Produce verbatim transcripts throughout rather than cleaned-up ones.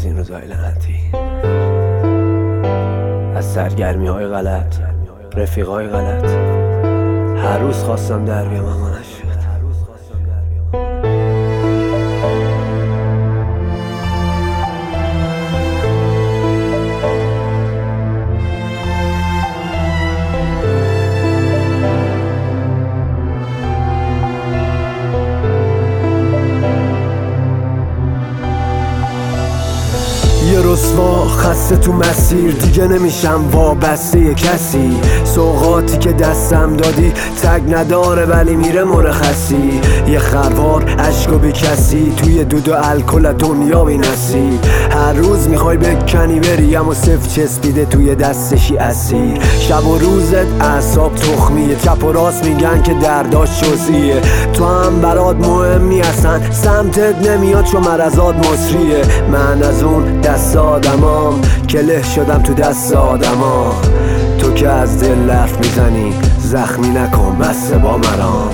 این روزای لعنتی، از سرگرمی های غلط، رفیق های غلط. هر روز خواستم در بیام اما نشد. یه رسوا خسته تو مسیر، دیگه نمیشم وابسته کسی. سوغاتی که دستم دادی تگ نداره ولی میره مرخصی. یه خروار عشق بی کسی توی دود و الکل دنیا بینسی. هر روز میخوای بکنی بری اما صفر چسبیده توی دستشی اسیر. شب و روزت اعصاب تخمیه، چپ و راست میگن که درداش جزئیه. تو هم برات مهمی هستن، سمتت نمیاد چون مرزات مصریه. من از اون دست آدمام که له شدم تو دست آدما. تو که از دل لرف میزنی زخمی نکن بسته با مرام.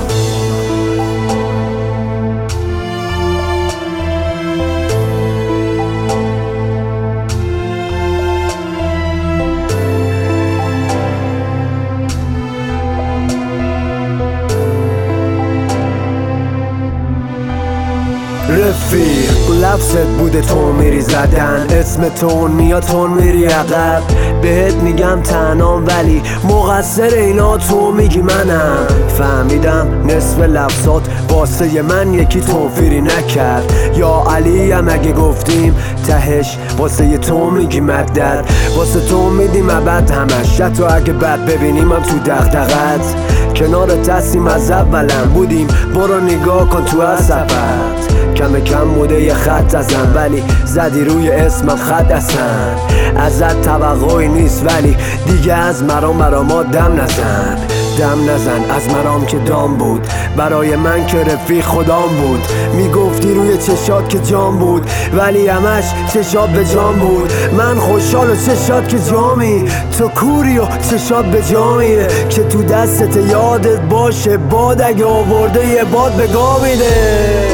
رفیق لفظت بوده تو میری زدن، اسم تون میاد تون میری عقب. بهت میگم تنام ولی مقصر اینا تو میگی منم. فهمیدم نصف لفظات واسه من یکی توفیری نکرد. یا علی هم اگه گفتیم تهش واسه تو میگی مدد. واسه تو میدیم ابد همش، حتی اگه بد ببینیم هم تو دغدغت. کنارت هستیم از اولم بودیم، برو نگاه کن تو از سفت. کم کم بوده یه خط ازم ولی زدی روی اسمم خط ازن. ازت توقعی نیست ولی دیگه از مرام مرام دم نزن. دم نزن از مرام که دام بود، برای من که رفیق خدام بود. میگفتی روی چشات که جام بود ولی همش چشات به جام بود. من خوشحال و چشات که جامی، تو کوری و چشات به جامیه. که تو دستت یادت باشه باد اگه آورده یه باد به گا میده.